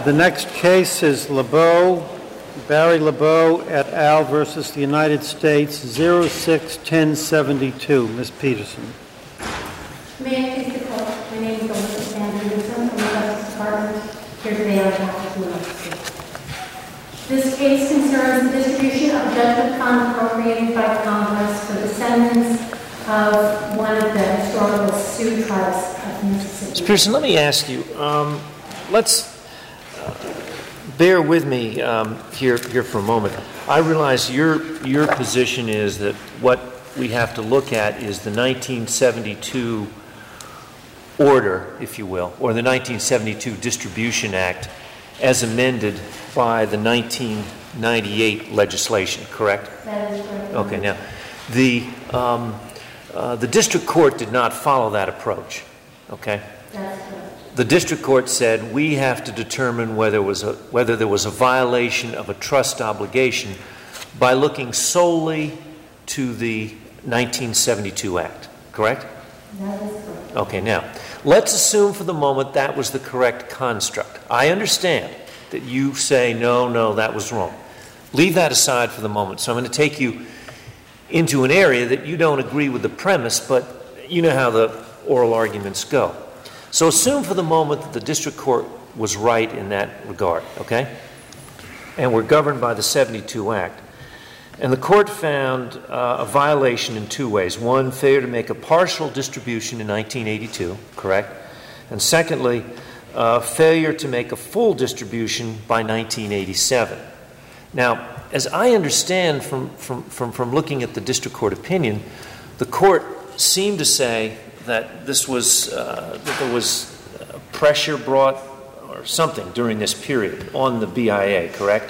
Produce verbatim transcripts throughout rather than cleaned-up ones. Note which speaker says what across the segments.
Speaker 1: The next case is LeBeau, Barry LeBeau et al. Versus the United States, zero six ten seventy-two. Miz Peterson.
Speaker 2: May I please the court? My name is Elizabeth Van Anderson from the Justice Department, here today on behalf of the United States. This case concerns the distribution of judgment funds appropriated by Congress for descendants of one of the historical Sioux tribes of Mississippi.
Speaker 3: Miz Peterson, let me ask you, um, let's uh, bear with me um, here, here for a moment. I realize your, your position is that what we have to look at is the nineteen seventy-two order, if you will, or the nineteen seventy-two Distribution Act as amended by the nineteen ninety-eight legislation, correct?
Speaker 2: That is correct.
Speaker 3: Okay, now, the, um, uh, the district court did not follow that approach, okay?
Speaker 2: That's correct.
Speaker 3: The district court said we have to determine whether, was a, whether there was a violation of a trust obligation by looking solely to the nineteen seventy-two Act, correct?
Speaker 2: That is correct.
Speaker 3: Okay, now, let's assume for the moment that was the correct construct. I understand that you say, no, no, that was wrong. Leave that aside for the moment. So I'm going to take you into an area that you don't agree with the premise, but you know how the oral arguments go. So assume for the moment that the district court was right in that regard, okay? And we're governed by the seventy-two Act. And the court found uh, a violation in two ways. One, failure to make a partial distribution in nineteen eighty-two, correct? And secondly, uh, failure to make a full distribution by nineteen eighty-seven. Now, as I understand from, from, from, from looking at the district court opinion, the court seemed to say that this was, uh, that there was uh, pressure brought or something during this period on the B I A, correct?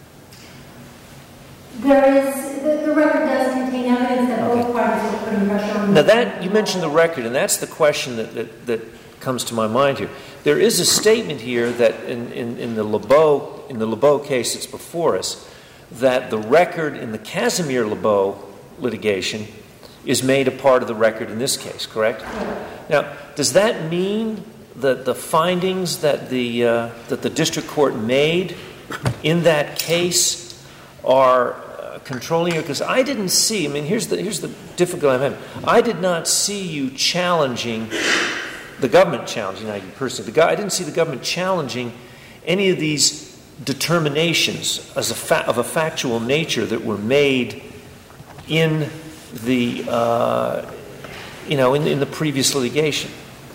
Speaker 2: There is, the, the record does contain evidence that
Speaker 3: Okay.
Speaker 2: both parties were putting pressure on
Speaker 3: Now that, you mentioned the record, and that's the question that, that, that comes to my mind here. There is a statement here that in, in, in the LeBeau, in the LeBeau case that's before us, that the record in the Casimir LeBeau litigation is made a part of the record in this case, correct?
Speaker 2: Yeah.
Speaker 3: Now, does that mean that the findings that the, uh, that the district court made in that case are uh, controlling you? Because I didn't see, I mean, here's the, here's the difficulty I'm having. I did not see you challenging, the government challenging, not you personally, the guy, I didn't see the government challenging any of these determinations as a fa- of a factual nature that were made in the, uh, you know, in, in the previous litigation.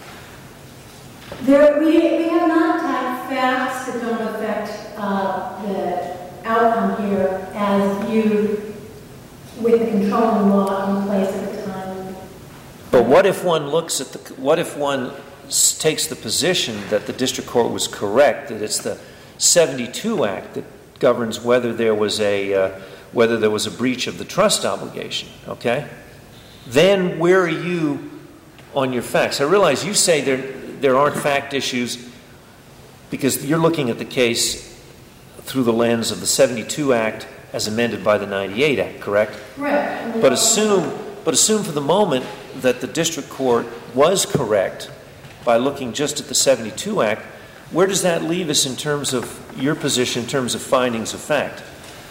Speaker 2: There, we, we have not attacked facts that don't affect uh, the outcome here as viewed with the controlling law in place at the time.
Speaker 3: But what if one looks at the, what if one s- takes the position that the district court was correct, that it's the seventy-two Act that governs whether there was a, uh, whether there was a breach of the trust obligation, okay? Then where are you on your facts? I realize you say there, there aren't fact issues because you're looking at the case through the lens of the seventy-two Act as amended by the ninety-eight Act, correct?
Speaker 2: Right.
Speaker 3: But assume, but assume for the moment that the district court was correct by looking just at the seventy-two Act. Where does that leave us in terms of your position, in terms of findings of fact?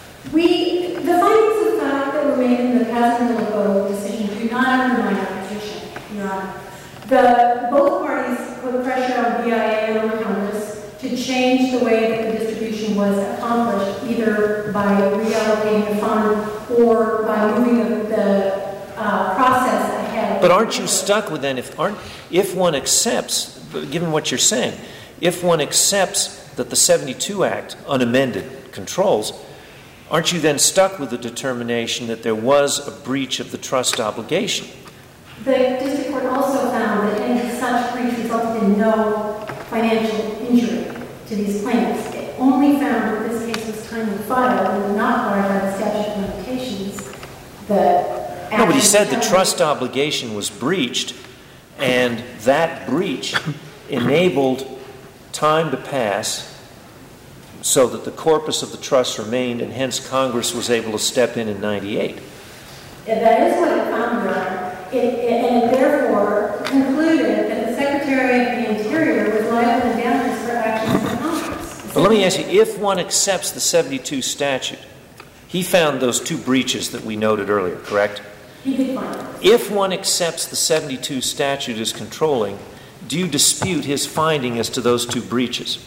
Speaker 2: We, the findings of fact that were made in the Casimir LeBeau decision do not undermine our position, Your Honor. The, both parties put pressure on B I A and on Congress to change the way that the distribution was accomplished, either by reallocating the fund or by moving the, the uh, process ahead.
Speaker 3: But aren't you stuck with then, if, aren't, if one accepts, given what you're saying, if one accepts that the seventy-two Act, unamended, controls, aren't you then stuck with the determination that there was a breach of the trust obligation?
Speaker 2: The district court also found that any such breach resulted in no financial injury to these plaintiffs. It only found that this case was timely filed and was not barred by the statute of limitations. The
Speaker 3: No, but he said the trust obligation was breached, and that breach enabled time to pass so that the corpus of the trust remained, and hence Congress was able to step in in ninety-eight.
Speaker 2: Yeah, that is what it found, Your Honor. It, it, and it therefore concluded that the Secretary of the Interior was liable in damages for actions of Congress. The
Speaker 3: But let me ask you, if one accepts the seventy-two statute, he found those two breaches that we noted earlier, correct?
Speaker 2: He did find those.
Speaker 3: If one accepts the seventy-two statute as controlling, do you dispute his finding as to those two breaches?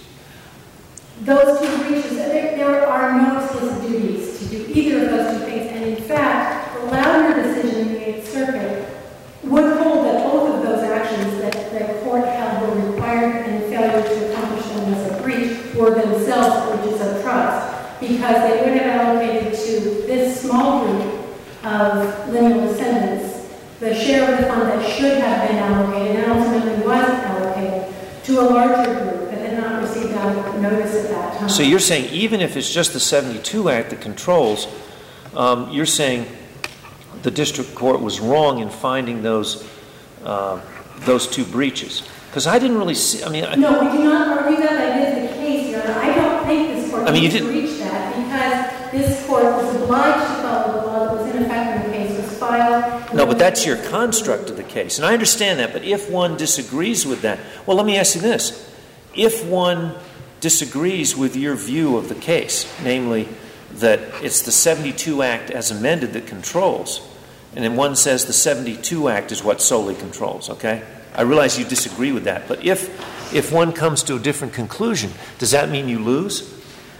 Speaker 2: Those two breaches, there, there are no explicit duties to do either of those two things. And in fact, the Laudner decision in the Eighth Circuit would hold that both of those actions that the court held were required and failure to accomplish them as a breach were themselves breaches of trust, because they would have allocated to this small group of lineal descendants the share of the fund that should have been allocated and ultimately was allocated to a larger group that had not received notice at that time.
Speaker 3: So you're saying even if it's just the seventy-two Act that controls, um, you're saying the district court was wrong in finding those uh, those two breaches? Because I didn't really see, I mean... I,
Speaker 2: no, we do not argue that that is the case, Your Honor. I don't think this court
Speaker 3: I mean,
Speaker 2: needs
Speaker 3: you
Speaker 2: to
Speaker 3: didn't,
Speaker 2: reach that because this court was obliged to follow the law that was in effect when the case was filed.
Speaker 3: No, but that's your construct of the case. And I understand that, but if one disagrees with that... Well, let me ask you this. If one disagrees with your view of the case, namely that it's the seventy-two Act as amended that controls, and then one says the seventy-two Act is what solely controls, okay? I realize you disagree with that, but if if one comes to a different conclusion, does that mean you lose?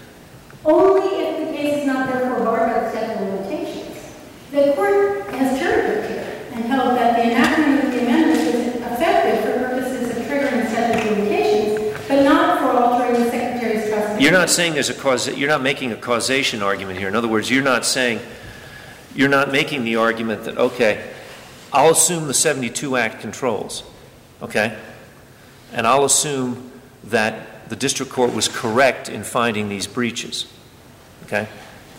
Speaker 2: Only if the case is not therefore barred by the statute of limitations. The court has cherry-picked here and held that the enactment of the amendment is effective for purposes of triggering the statute of limitations, but not for altering the Secretary's trust.
Speaker 3: You're not saying there's a cause. You're not making a causation argument here. In other words, you're not saying you're not making the argument that okay, I'll assume the seventy-two Act controls, okay, and I'll assume that the district court was correct in finding these breaches, okay.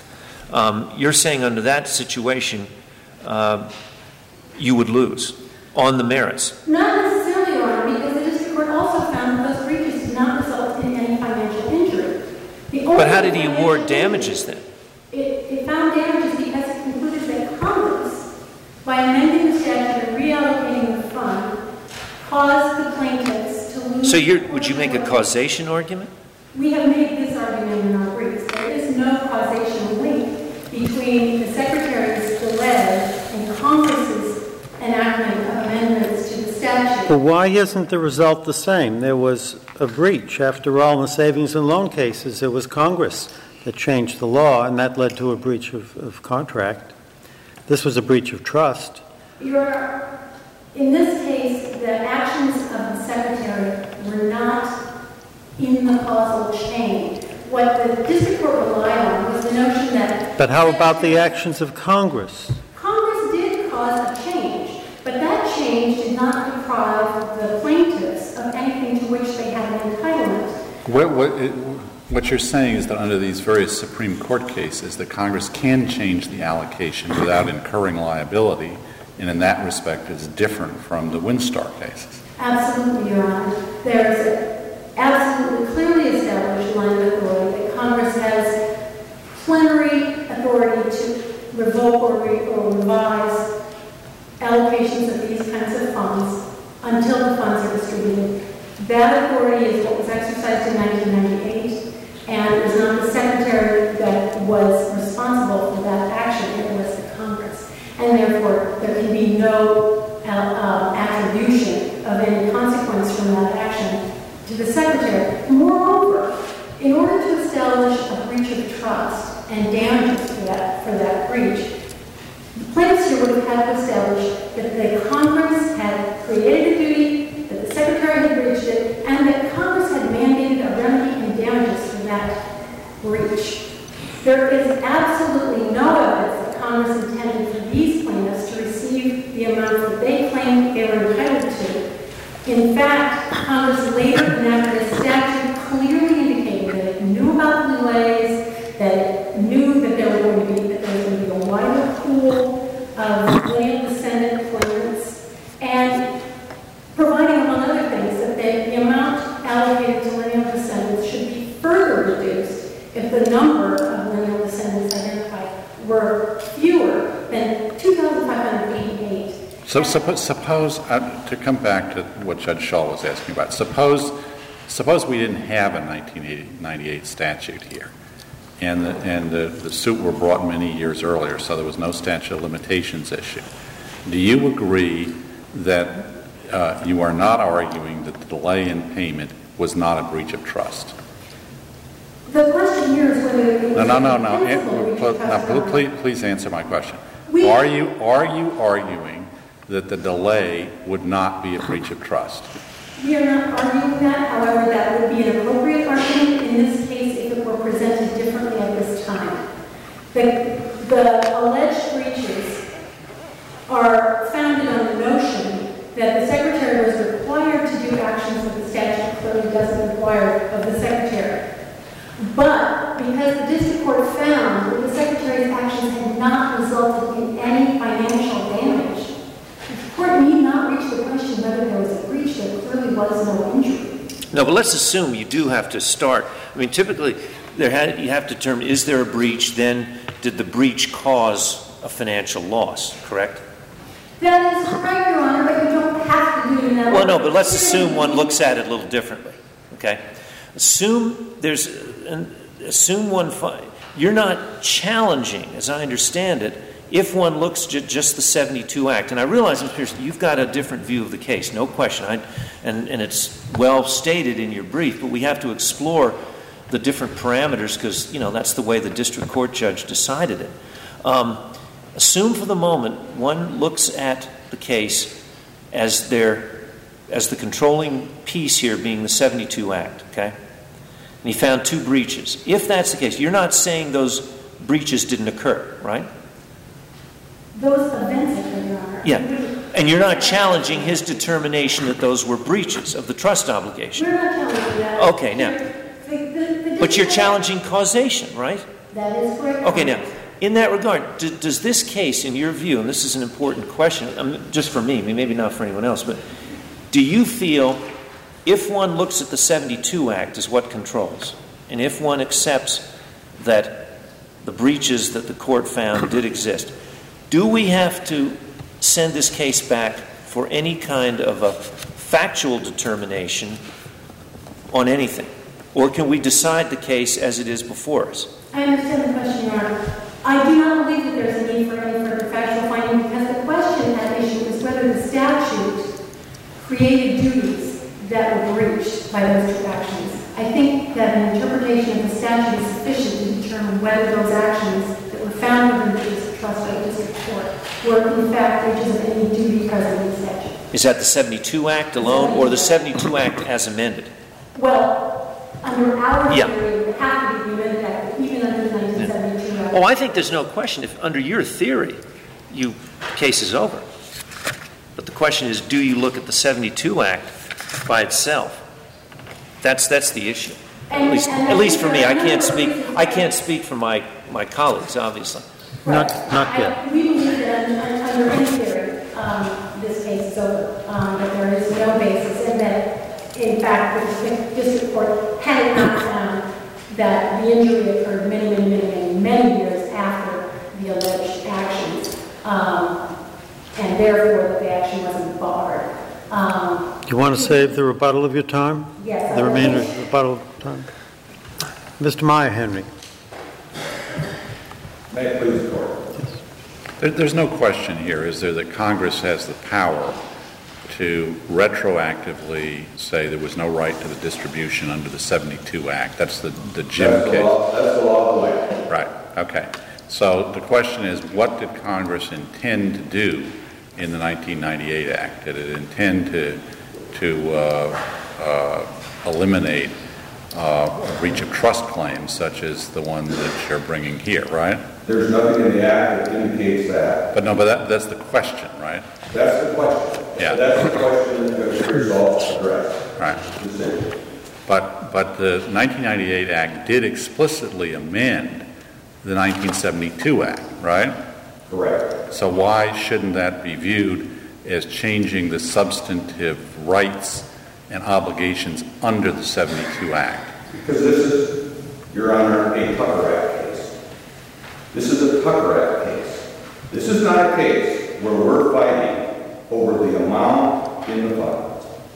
Speaker 3: Um, you're saying under that situation, uh, you would lose on the merits.
Speaker 2: Not necessarily, Your Honor, because the district court also found that those breaches did not result in any financial injury. The
Speaker 3: But how did he award damages then?
Speaker 2: It, it found damages because it concluded that Congress, by amending the statute and reallocating the fund, caused the plaintiffs to lose...
Speaker 3: So you're, would you make a causation argument?
Speaker 2: We have made this argument in our briefs. There is no causation link between the Secretary's delay and Congress's enactment of amendments to the statute.
Speaker 1: But why isn't the result the same? There was a breach. After all, in the savings and loan cases, it was Congress that changed the law, and that led to a breach of, of contract. This was a breach of trust.
Speaker 2: Your, in this case, the actions of the Secretary were not in the causal chain. What the district court relied on was the notion that...
Speaker 1: But how about the actions of Congress?
Speaker 2: Congress did cause a change, but that change did not deprive the plaintiffs of anything to which they had an entitlement.
Speaker 4: What, what, it, what you're saying is that under these various Supreme Court cases, that Congress can change the allocation without incurring liability, and in that respect is different from the Winstar cases.
Speaker 2: Absolutely, Your Honor. There is an absolutely clearly established line of authority that Congress has plenary authority to revoke or, re- or revise allocations of these kinds of funds until the funds are distributed. That authority is what was exercised in nineteen ninety-eight, and it was not the Secretary that was responsible for that action, it was the Congress. And therefore, there can be no uh, uh, attribution of any consequence from that action to the Secretary. Moreover, in order to establish a breach of trust and damages for that, for that breach, the plaintiffs here would have had to establish that the Congress had created a duty, that the Secretary had breached it, and that Congress had mandated a remedy and damages for that breach. There is absolutely no evidence that Congress intended for these plaintiffs to receive the amount that they claimed they were entitled to. In fact, Congress later enacted a statute clearly indicating that it knew about the delays, that it knew that there were going to be that there was going to be a wider pool of lineal descendant claimants, and providing, among other things, that the, the amount allocated to lineal descendants should be further reduced if the number of lineal descendants identified were fewer than two thousand five hundred eighty-eight.
Speaker 4: So suppose, suppose uh, to come back to what Judge Schall was asking about, suppose suppose we didn't have a nineteen ninety-eight statute here, and the, and the, the suit were brought many years earlier, so there was no statute of limitations issue. Do you agree that uh, you are not arguing that the delay in payment was not a breach of trust?
Speaker 2: The question here is whether it was
Speaker 4: No, no, no, no.
Speaker 2: a
Speaker 4: An-
Speaker 2: principal breach
Speaker 4: pl-
Speaker 2: of trust
Speaker 4: no,
Speaker 2: or not.
Speaker 4: Please, please answer my question.
Speaker 2: We-
Speaker 4: Are you, are you arguing that the delay would not be a breach of trust?
Speaker 2: We are not arguing that. However, that would be an appropriate argument in this case if it were presented differently at this time. The, the alleged breaches are founded on the notion that the Secretary was required to do actions that the statute clearly doesn't require of the Secretary. But because the district court found that the Secretary's actions had not resulted in any financial damage, the court need not reach the question whether there was a breach. There clearly was no injury.
Speaker 3: No, but let's assume you do have to start. I mean, typically, there had, you have to determine, is there a breach? Then did the breach cause a financial loss, correct?
Speaker 2: That is correct, Your Honor, but you don't have to do it in that
Speaker 3: Well,
Speaker 2: way.
Speaker 3: no, but let's assume one looks at it a little differently, okay? Assume there's, an, assume one, fi- you're not challenging, as I understand it, if one looks at ju- just the seventy-two Act. And I realize, Mister Pearson, you've got a different view of the case, no question, I, and, and it's well stated in your brief, but we have to explore the different parameters because, you know, that's the way the district court judge decided it. Um, assume for the moment one looks at the case as their, as the controlling piece here being the seventy-two Act, okay? And he found two breaches. If that's the case, you're not saying those breaches didn't occur, right?
Speaker 2: Those events occurred, Your Honor.
Speaker 3: Yeah. And you're not challenging his determination that those were breaches of the trust obligation.
Speaker 2: We're not challenging that.
Speaker 3: Okay, now.
Speaker 2: The- the- the
Speaker 3: But you're
Speaker 2: district-
Speaker 3: challenging causation, right?
Speaker 2: That is correct.
Speaker 3: Okay,
Speaker 2: Your
Speaker 3: now,
Speaker 2: Honor.
Speaker 3: in that regard, do, does this case, in your view, and this is an important question, um, just for me, maybe not for anyone else, but do you feel if one looks at the seventy-two Act as what controls, and if one accepts that the breaches that the court found did exist, do we have to send this case back for any kind of a factual determination on anything? Or can we decide the case as it is before us?
Speaker 2: I understand the question, Your Honor. I do not believe that there's a need for any further factual finding because the question at issue is whether the statute created duties that were breached by those two actions. I think that an interpretation of the statute is sufficient to determine whether those actions that were found within the breach of trust by the district court were in fact breaches of any duty present in the statute.
Speaker 3: Is that the seventy-two Act alone or the seventy-two Act as amended?
Speaker 2: Well, under our
Speaker 3: Yeah.
Speaker 2: theory, it would have to be the amended act, even under the nineteen seventy-two Act.
Speaker 3: Oh, I think there's no question. If under your theory, you case is over. But the question is, do you look at the seventy-two Act by itself? That's that's the issue. At
Speaker 2: And-
Speaker 3: least,
Speaker 2: and I
Speaker 3: at least
Speaker 2: think
Speaker 3: for me,
Speaker 2: there
Speaker 3: I
Speaker 2: are a
Speaker 3: can't
Speaker 2: number of
Speaker 3: speak.
Speaker 2: reasons
Speaker 3: I
Speaker 2: why-
Speaker 3: can't speak for my my colleagues, obviously.
Speaker 1: Not-
Speaker 2: Right.
Speaker 1: not
Speaker 2: I-
Speaker 1: yet.
Speaker 2: We believe that un- under any theory, um, this case is over, um, that there is no basis, and that, in fact, the district court had not found that the injury occurred many, many, many, many, many years after the alleged actions, um, and therefore that the action wasn't barred. Um,
Speaker 1: Do you want to save the rebuttal of your time?
Speaker 2: Yes, I
Speaker 1: The
Speaker 2: will.
Speaker 1: remainder of the rebuttal time? Mister Meyer Henry.
Speaker 5: May it please the court.
Speaker 4: There, there's no question here, is there, that Congress has the power to retroactively say there was no right to the distribution under the seventy-two Act. That's the, the Jim
Speaker 5: That's the
Speaker 4: case.
Speaker 5: law, that's the law of the land.
Speaker 4: Right, okay. So the question is, what did Congress intend to do in the nineteen ninety-eight Act? Did it intend to, to uh, uh, eliminate uh, a breach of trust claims such as the one that you're bringing here, right?
Speaker 5: There's nothing in the act that indicates that.
Speaker 4: But no, but that, that's the question, right?
Speaker 5: That's the question.
Speaker 4: Yeah.
Speaker 5: That's the question that the result addressed.
Speaker 4: Right.
Speaker 5: Decision.
Speaker 4: But, but the nineteen ninety-eight Act did explicitly amend the nineteen seventy-two Act, right?
Speaker 5: Correct.
Speaker 4: So why shouldn't that be viewed as changing the substantive rights and obligations under the seventy-two Act?
Speaker 5: Because this is, Your Honor, a Tucker Act case. This is a Tucker Act case. This is not a case where we're fighting over the amount in the fund.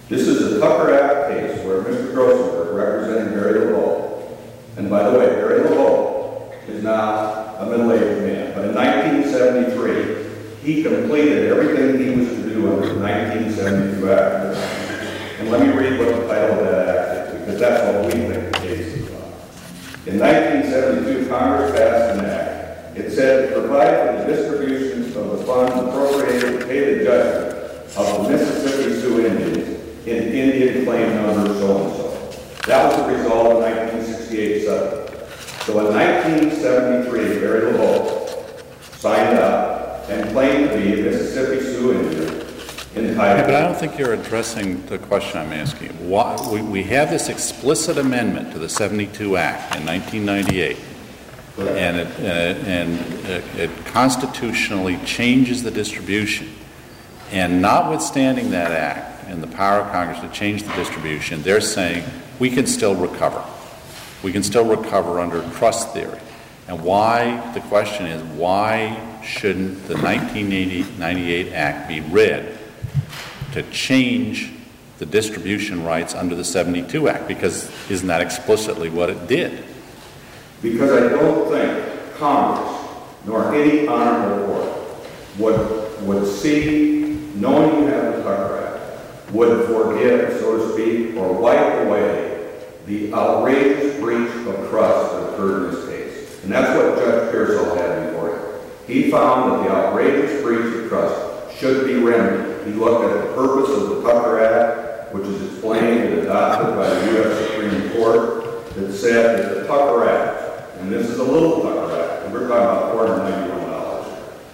Speaker 5: This is a Tucker Act case where Mister Grossenberg, representing Barry LeBeau, and by the way, Barry LeBeau is now a middle-aged man, but in nineteen seventy-three, he completed everything he was to do under the nineteen seventy-two Act. And let me read what the title of that act is, because that's what we think the case is about. In nineteen seventy-two, Congress passed an act. It said to provide for the distributions of the funds appropriated to pay the judgment of the Mississippi Sioux Indians in Indian claim number so-and-so. That was the result of nineteen sixty-eight settlement. So in nineteen seventy-three, Barry LeBeau signed up and claimed to be a Mississippi Sioux Indian entitled.
Speaker 4: Yeah, but I don't think you're addressing the question I'm asking. Why, we, we have this explicit amendment to the seventy-two Act in nineteen ninety-eight, and it, uh, and it, it constitutionally changes the distribution. And notwithstanding that act and the power of Congress to change the distribution, they're saying we can still recover. We can still recover under trust theory. And why, the question is, why shouldn't the nineteen ninety-eight Act be read to change the distribution rights under the seventy-two Act? Because isn't that explicitly what it did?
Speaker 5: Because I don't think Congress, nor any honorable court, would, would see, knowing you have the Tucker Act, would forgive, so to speak, or wipe away the outrageous breach of trust that occurred in this case. And that's what Judge Pearsall had before him. He found that the outrageous breach of trust should be remedied. He looked at the purpose of the Tucker Act, which is explained and adopted by the U S Supreme Court, that said that the Tucker Act, and this is a little Tucker Act, and we're talking about four hundred ninety-one dollars,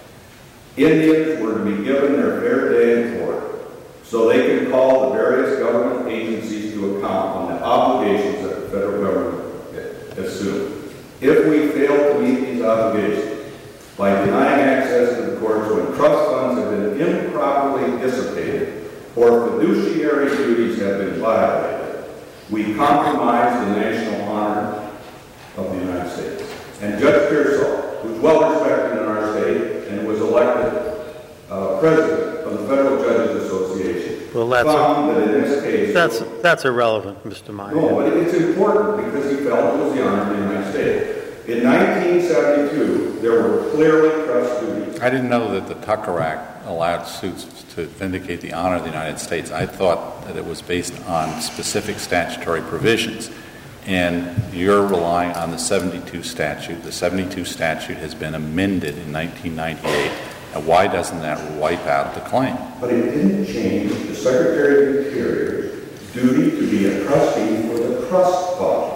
Speaker 5: Indians were to be given their fair day in court so they can call the various government agencies to account on the obligations that the federal government assumed. If we fail to meet these obligations by denying access to the courts when trust funds have been improperly dissipated or fiduciary duties have been violated, we compromise the national honor of the United States. And Judge Pearsall, who's well respected in our state and was elected uh, president of the Federal Judges Association,
Speaker 1: Well, that's
Speaker 5: found that in this case...
Speaker 1: That's that's irrelevant, Mister Meyer.
Speaker 5: No, but it's important because he felt it was the honor of the United States. In nineteen seventy-two, there were clearly trust duties.
Speaker 4: I didn't know that the Tucker Act allowed suits to vindicate the honor of the United States. I thought that it was based on specific statutory provisions. And you're relying on the seventy-two statute. The seventy-two statute has been amended in nineteen ninety-eight. And why doesn't that wipe out the claim?
Speaker 5: But it didn't change the Secretary of the Interior's duty to be a trustee for the trust funds.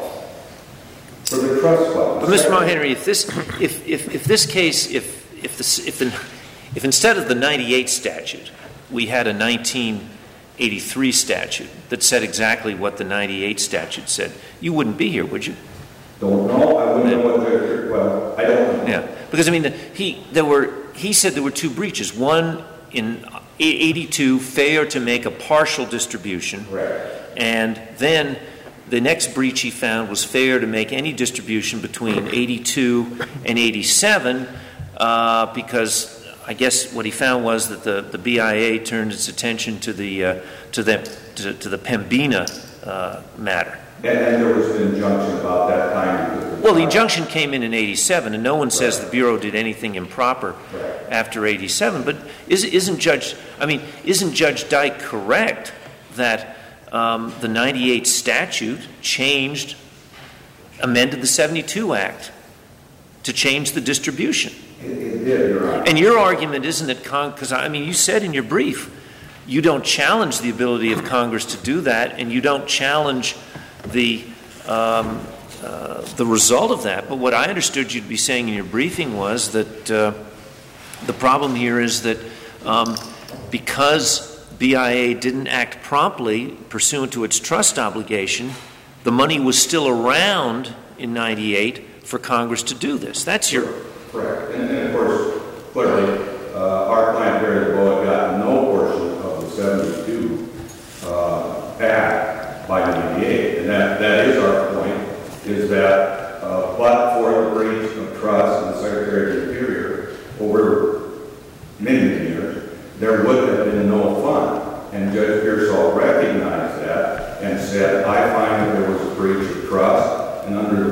Speaker 5: For the trust funds.
Speaker 3: But Mister Mulhenry, if this, if, if, if this case, if if this, if the, if instead of the ninety-eight statute, we had a nineteen eighty-three statute that said exactly what the ninety-eight statute said, you wouldn't be here, would you?
Speaker 5: Don't know. I wouldn't know what the, well, I don't know.
Speaker 3: Yeah, because I mean, the, he there were he said there were two breaches. One in eighty-two, failure to make a partial distribution,
Speaker 5: Correct.
Speaker 3: And then the next breach he found was failure to make any distribution between eighty-two and eighty-seven, uh, because I guess what he found was that the, the B I A turned its attention to the uh, to the to, to the Pembina uh, matter.
Speaker 5: And, and there was an injunction about that time.
Speaker 3: Well, the injunction came in in eighty-seven, and no one says
Speaker 5: Right.
Speaker 3: the Bureau did anything improper
Speaker 5: Right.
Speaker 3: after eighty-seven. But is, isn't Judge, I mean, isn't Judge Dyke correct that um, the ninety-eight statute changed, amended the seventy-two Act to change the distribution?
Speaker 5: It, it did, Your Honor.
Speaker 3: And your argument isn't that Con, because I mean, you said in your brief, you don't challenge the ability of Congress to do that, and you don't challenge the um, uh, the result of that. But what I understood you to be saying in your briefing was that uh, the problem here is that um, because B I A didn't act promptly pursuant to its trust obligation, the money was still around in ninety-eight for Congress to do this. That's your...
Speaker 5: Correct. And, and of course, clearly, uh, our client, Barry LeBeau, got no portion of the seventy-two uh, Act by ninety-eight. And that, that is our point, is that uh, but for the breach of trust in the Secretary of the Interior over many, many years, there would have been no fund. And Judge Pearsall recognized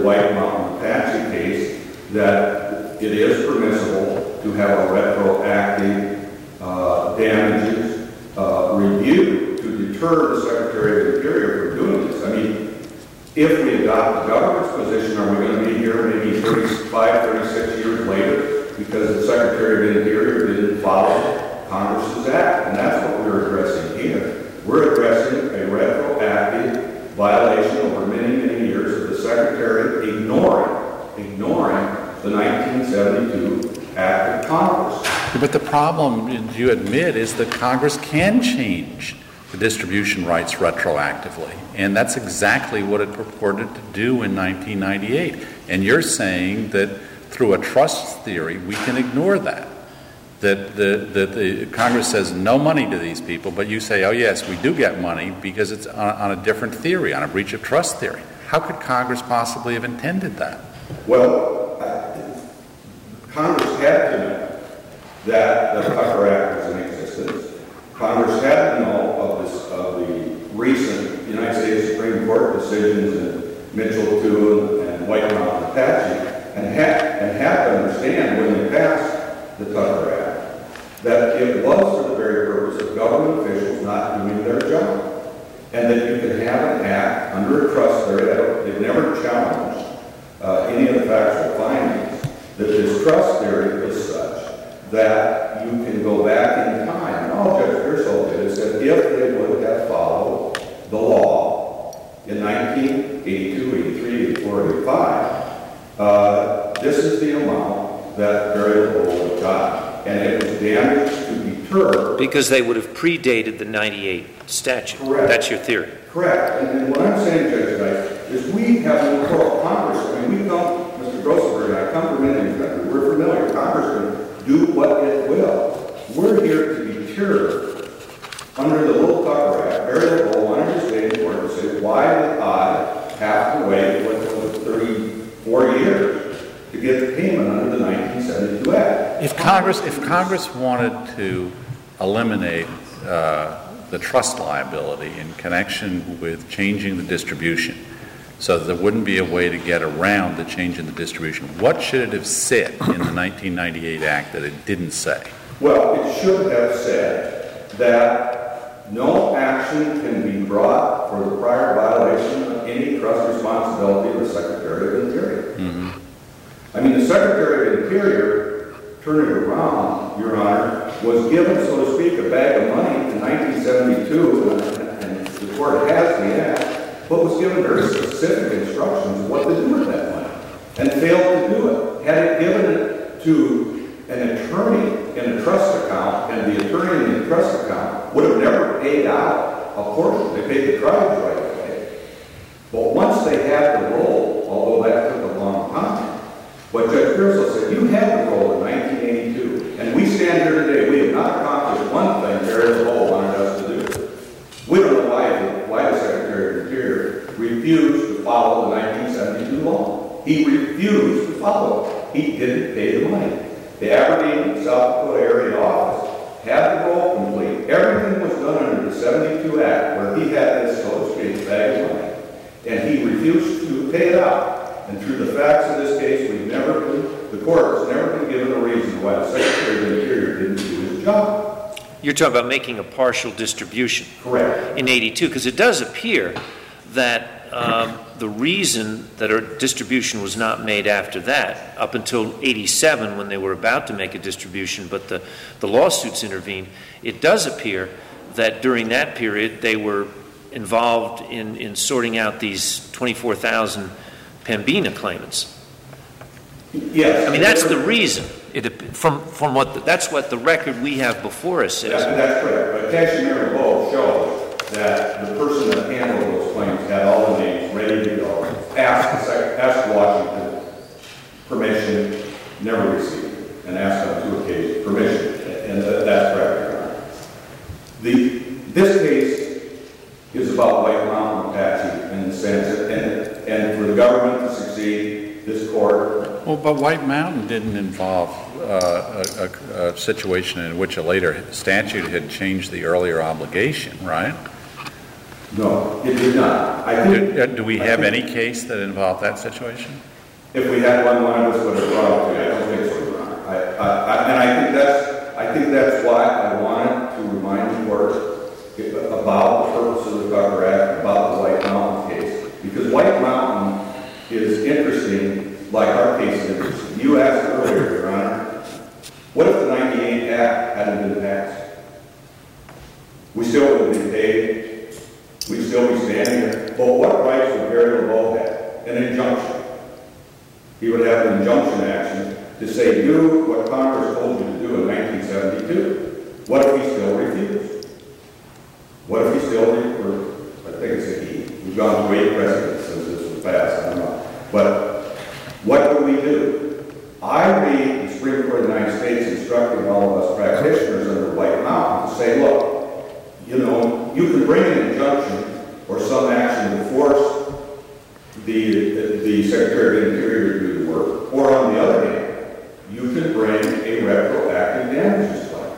Speaker 5: White Mountain Apache case that it is permissible to have a retroactive uh, damages uh, review to deter the Secretary of the Interior from doing this. I mean, if we adopt the government's position, are we going to be here maybe thirty-five, thirty-six years later because the Secretary of the Interior didn't follow Congress's act? And that's what we're addressing here. We're addressing a retroactive violation over many, many years of the Secretary ignoring, ignoring the nineteen seventy-two Act of Congress.
Speaker 4: But the problem, you admit, is that Congress can change the distribution rights retroactively. And that's exactly what it purported to do in nineteen ninety-eight. And you're saying that through a trust theory, we can ignore that. That the, that the Congress says no money to these people, but you say, oh yes, we do get money because it's on, on a different theory, on a breach of trust theory. How could Congress possibly have intended that?
Speaker 5: Well, uh, Congress had to know that the Tucker Act was in existence. Congress had to know of, this, of the recent United States Supreme Court decisions in Mitchell two and White Mountain Apache, and had, and had to understand when they passed the Tucker Act that it was for the very purpose of government officials not doing their job, and that you could have an act under a trust theory. They've never challenged uh, any of the factual findings that this trust theory is such that you can go back in time. And all Judge Pearsall did is that if they would have followed the law in nineteen eighty-two, eighty-three, eighty-four, eighty-five, uh, this is the amount that variable would have gotten. And it was damaged to deter.
Speaker 3: Because they would have predated the ninety-eight statute.
Speaker 5: Correct.
Speaker 3: That's your theory.
Speaker 5: Correct. And, and what I'm saying, Judge Knight, is we have no control. Congress, I mean, we come, Mister Grossenberg and I come from Indian country. We're familiar. Congress can do what it will. We're here to deter under the Little Tucker Act, variable understanding court to say, why did I have to wait what was thirty-four years to get the payment under the nineteen seventy-two Act?
Speaker 4: If Congress, if Congress wanted to eliminate uh, the trust liability in connection with changing the distribution, so that there wouldn't be a way to get around the change in the distribution, what should it have said in the nineteen ninety-eight Act that it didn't say?
Speaker 5: Well, it should have said that no action can be brought for the prior violation of any trust responsibility of the Secretary of the Interior. Mm-hmm. I mean, the Secretary of the Interior, turning it around, Your Honor, was given, so to speak, a bag of money in nineteen seventy-two, and, and the court has the act, but was given very specific instructions of what to do with that money, and failed to do it. Had it given it to an attorney in a trust account, and the attorney in the trust account would have never paid out a portion. They paid the tribes right away. But once they had the roll, although that took a long time, what Judge Pearsall said, you had the roll in nineteen eighty-two, and we stand here today, we have not accomplished one thing Barry Lowell wanted us to do. We don't know why, why the Secretary of the Interior refused to follow the nineteen seventy-two law. He refused to follow it. He didn't pay the money. The Aberdeen, South Dakota area office had the roll complete. Everything was done under the seventy-two Act, where he had this, so to speak, bag of money. And he refused to pay it out. And through the facts of this case, we've never been, the court has never been given a reason why the Secretary of the Interior didn't do his job.
Speaker 3: You're talking about making a partial distribution.
Speaker 5: Correct.
Speaker 3: In eighty-two, because it does appear that um, the reason that a distribution was not made after that, up until eighty-seven when they were about to make a distribution, but the, the lawsuits intervened, it does appear that during that period they were involved in, in sorting out these twenty-four thousand Pembina claimants.
Speaker 5: Yes.
Speaker 3: I mean, that's the reason. It, from from what the, that's what the record we have before us says.
Speaker 5: That, that's correct. But Cashmere and Bow show that the person that handled those claims had all the names ready to go. Asked, asked Washington permission, never received it, and asked on two occasions permission, and that's correct, Your Honor. The this case is about White Mountain Apache in the sense that, and and for the government to succeed, this court.
Speaker 4: Well, but White Mountain didn't involve uh, a, a, a situation in which a later statute had changed the earlier obligation, right?
Speaker 5: No, it did not. I think.
Speaker 4: Do, uh, do we
Speaker 5: I
Speaker 4: have
Speaker 5: think
Speaker 4: any case that involved that situation?
Speaker 5: If we had one, one of us would have brought it to you. I don't think so, Your Honor. I, I, I, and I think that's, I think that's why I wanted to remind the court about the purpose of the Tucker Act, about the White Mountain case. Because White Mountain is interesting, like our case is interesting. You asked earlier, Your Honor, what if the ninety-eight Act hadn't been passed? We still would be paid. We'd still be standing here. But what rights would Barry LeBeau have? An injunction. He would have an injunction action to say, do what Congress told you to do in nineteen seventy-two. What if he still refused? What if he still refused? I think it's a he. We've gone through eight precedents since this was passed. I don't know. But what do we do? I read the Supreme Court of the United States instructing all of us practitioners under White Mountain to say, look, you know, you can bring an injunction or some action to force the, the, the Secretary of the Interior to do the work, or on the other hand, you can bring a retroactive damages claim.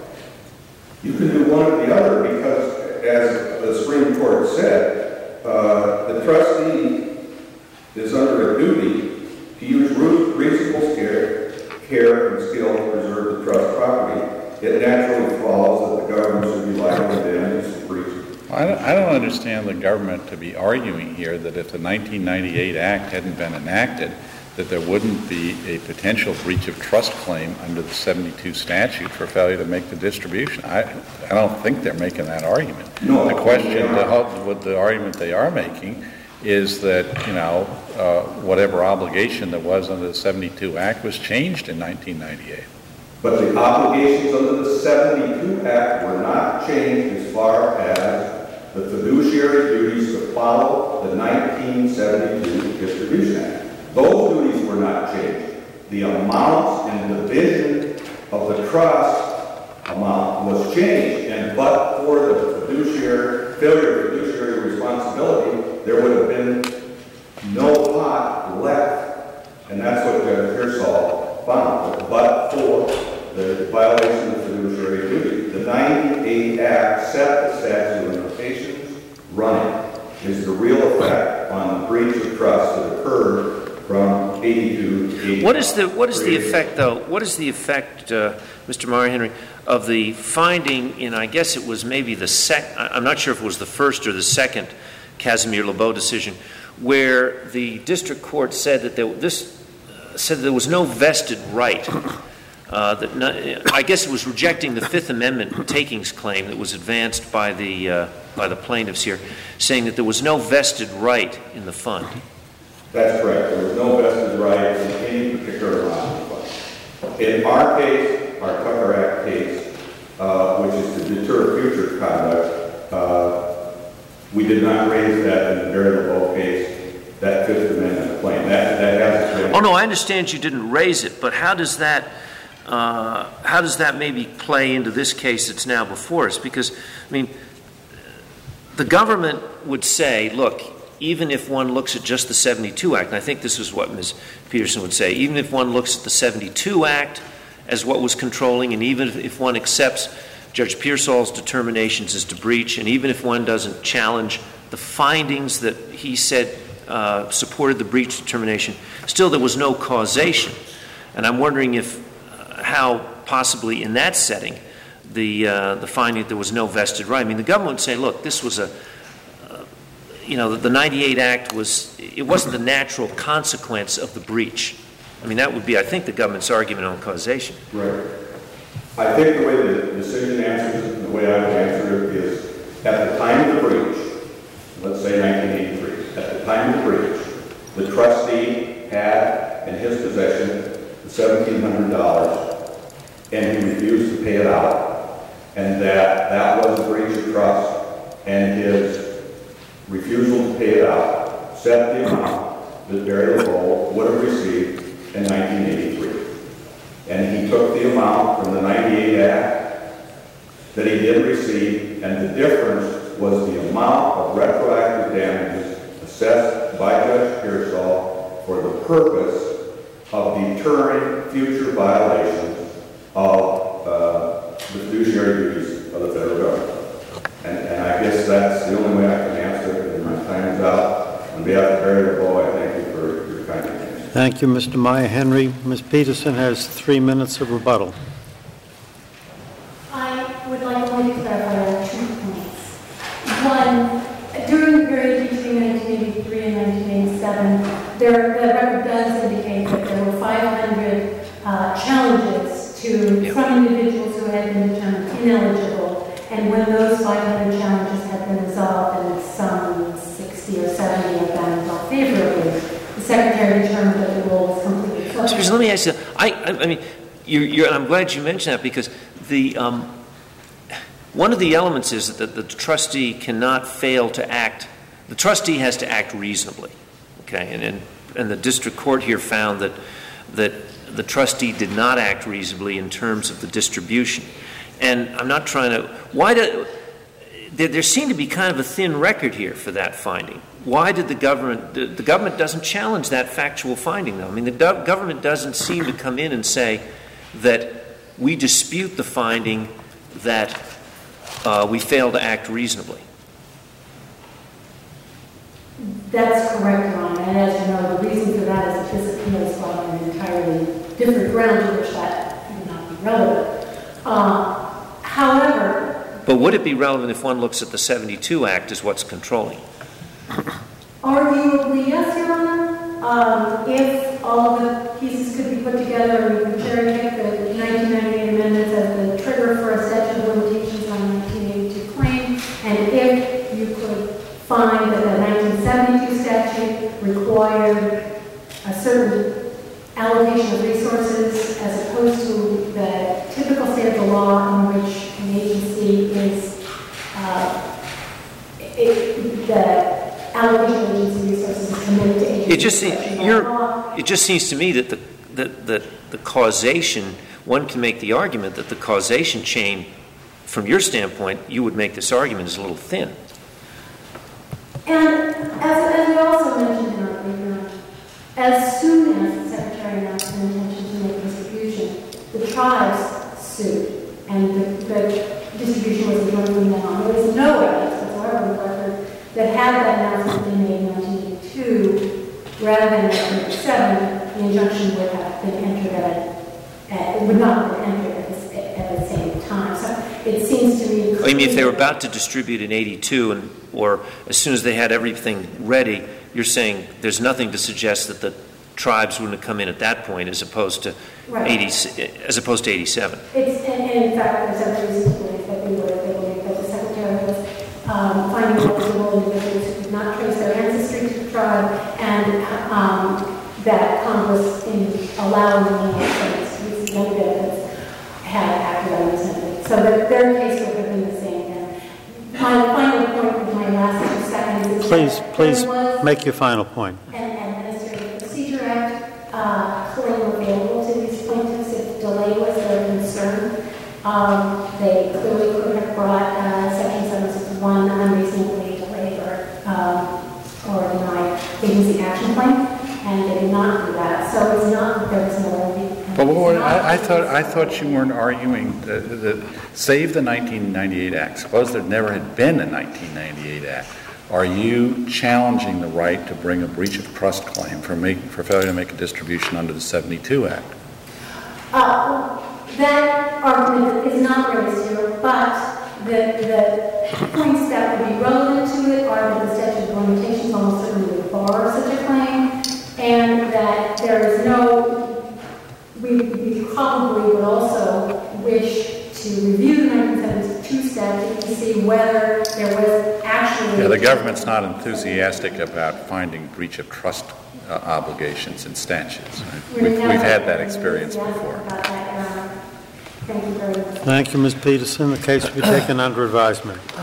Speaker 5: You can do one or the other because, as the Supreme Court said, uh, the trustee is under a duty to use reasonable care, care and skill to preserve the trust property. It naturally follows that the government should be liable to damages for breaches.
Speaker 4: I don't, I don't understand the government to be arguing here that if the nineteen ninety-eight Act hadn't been enacted, that there wouldn't be a potential breach of trust claim under the seventy-two statute for failure to make the distribution. I, I don't think they're making that argument.
Speaker 5: No,
Speaker 4: the question, the, what the argument they are making is that, you know, uh, whatever obligation there was under the seventy-two Act was changed in nineteen ninety-eight.
Speaker 5: But the obligations under the seventy-two Act were not changed as far as the fiduciary duties to follow the nineteen seventy-two Distribution Act. Those duties were not changed. The amounts and division of the trust amount was changed, and but for the fiduciary failure of fiduciary responsibility, there would have been no pot left, and that's what Judge Pearsall found. But for the violation of fiduciary duty, the ninety-eight Act set the statute of limitations running. Is the real effect on the breach of trust that occurred from eighty-two to eighty-five.
Speaker 3: What is the what is the effect, though? What is the effect, uh, Mister Mario Henry, of the finding in, I guess it was maybe the sec? I'm not sure if it was the first or the second Casimir Lebeau decision, where the district court said that there, this uh, said there was no vested right. Uh, that not, I guess it was rejecting the Fifth Amendment takings claim that was advanced by the uh, by the plaintiffs here, saying that there was no vested right in the fund.
Speaker 5: That's correct. There was no vested right in any particular amount of fund. In our case, our Tucker Act case, uh, which is to deter future conduct, uh, we did not raise that in the Barry LeBeau case, that Fifth Amendment claim. That that has been.
Speaker 3: Oh no, I understand you didn't raise it, but how does that? Uh, how does that maybe play into this case that's now before us? Because, I mean, the government would say, look, even if one looks at just the seventy-two Act, and I think this is what Miz Peterson would say, even if one looks at the seventy-two Act as what was controlling, and even if one accepts Judge Pearsall's determinations as to breach, and even if one doesn't challenge the findings that he said uh, supported the breach determination, still there was no causation. And I'm wondering if how possibly in that setting the uh, the finding that there was no vested right. I mean, the government would say, look, this was a, uh, you know, the, the ninety-eight Act was, it wasn't the natural consequence of the breach. I mean, that would be, I think, the government's argument on causation.
Speaker 5: Right. I think the way the decision answers it, the way I would answer it is, at the time of the breach, let's say nineteen eighty-three, at the time of the breach, the trustee had in his possession seventeen hundred dollars, and he refused to pay it out, and that that was a breach of trust, and his refusal to pay it out set the amount that Barry LeBeau would have received in nineteen eighty-three. And he took the amount from the ninety-eight Act that he did receive, and the difference was the amount of retroactive damages assessed by Judge Pearsall for the purpose of deterring future violations of uh, the fiduciary duties of the federal government. And, and I guess that's the only way I can answer behalf of Barry LeBeau, I thank you for your kind attention.
Speaker 1: Thank you, Mister Meyer. Henry, Miz Peterson has three minutes of rebuttal.
Speaker 2: I would like only to clarify two points. One, during the period between nineteen eighty-three and nineteen eighty-seven, there, the record does indicate that there were five hundred uh, challenges to
Speaker 3: Yeah.
Speaker 2: from individuals who had been determined ineligible, and when those five hundred challenges had been resolved, and some sixty or seventy of them resolved favorably, the Secretary determined that the role was completely
Speaker 3: So,
Speaker 2: closed.
Speaker 3: let me ask you, I, I, I mean, you're, you're, I'm glad you mentioned that because the, um, one of the elements is that the, the trustee cannot fail to act, the trustee has to act reasonably, okay? And, and, and the district court here found that, that the trustee did not act reasonably in terms of the distribution. And I'm not trying to, why do, there, there seemed to be kind of a thin record here for that finding. Why did the government, the, the government doesn't challenge that factual finding though. I mean, the do, government doesn't seem to come in and say that we dispute the finding that uh, we fail to act reasonably.
Speaker 2: That's correct, Your Honor, and as you know, the reason for that is that this appeal is on an entirely different ground to which that would not be relevant. Uh, however,
Speaker 3: But would it be relevant if one looks at the seventy-two Act as what's controlling?
Speaker 2: arguably, yes, Your Honor. Um, if all the pieces could be put together and we could cherry pick the nineteen ninety-eight amendments as the trigger for a statute of limitations on the nineteen eighty-two claim, and if you could find that the nineteen seventy-two statute required a certain allocation of resources as opposed to the typical state of the law in which an agency is, uh, it, the allocation of agency resources is committed to agency.
Speaker 3: It just,
Speaker 2: discretion by
Speaker 3: you're,
Speaker 2: law.
Speaker 3: it just seems to me that the, that, that the causation, one can make the argument that the causation chain, from your standpoint, you would make this argument is a little thin.
Speaker 2: And as, as we also mentioned in our paper, as soon as the Secretary announced an intention to make distribution, the tribes sued, and the, the distribution was jointly done. There was no evidence whatsoever in the record that had that announcement been made in nineteen eighty-two, rather than nineteen eighty-seven, the injunction would have been entered at, at it would not have been entered at, this, at the same time. So it seems to me.
Speaker 3: I mean, if they were about to distribute in eighty-two, and or as soon as they had everything ready, you're saying there's nothing to suggest that the tribes wouldn't have come in at that point, as opposed to
Speaker 2: Right.
Speaker 3: eighty, as opposed to eighty-seven.
Speaker 2: It's, and, and in fact, there's every reason to believe that they would have believed that the Secretary was um, finding eligible individuals who did not trace their ancestry to the tribe, and um, that Congress, in allowing the United States to receive young benefits, had acted unreasonably. So that their case would have been the same. And my final point with my last two seconds is
Speaker 1: Please,
Speaker 2: that
Speaker 1: please
Speaker 2: there was
Speaker 1: make your final point.
Speaker 2: an Administrative Procedure Act uh, claim available to these plaintiffs if delay was their concern. Um, they clearly could have brought uh, Section seven sixty-one unreasonably delayed or, um, or denied agency action claim, and they did not do that. So it's not that there was no remedy.
Speaker 4: But what, I, I thought I thought you weren't arguing that, that save the nineteen ninety-eight Act. Suppose there never had been a nineteen ninety-eight Act. Are you challenging the right to bring a breach of trust claim for make, for failure to make a distribution under the seventy-two Act?
Speaker 2: Uh, that argument is not raised here, but the, the points that would be relevant to it are that the statute of limitations almost certainly would bar such a claim, and that there is no, we, we probably would also wish to review the nineteen seventy-two statute to see whether there was actually...
Speaker 4: Yeah, the government's not enthusiastic about finding breach of trust uh, obligations in statutes. Right?
Speaker 2: We're
Speaker 4: We've, we've
Speaker 2: never
Speaker 4: had that experience
Speaker 2: enthusiastic
Speaker 4: before.
Speaker 2: about that, Your Honor. Thank you very much.
Speaker 1: Thank you, Miz Peterson. The case will be taken under advisement.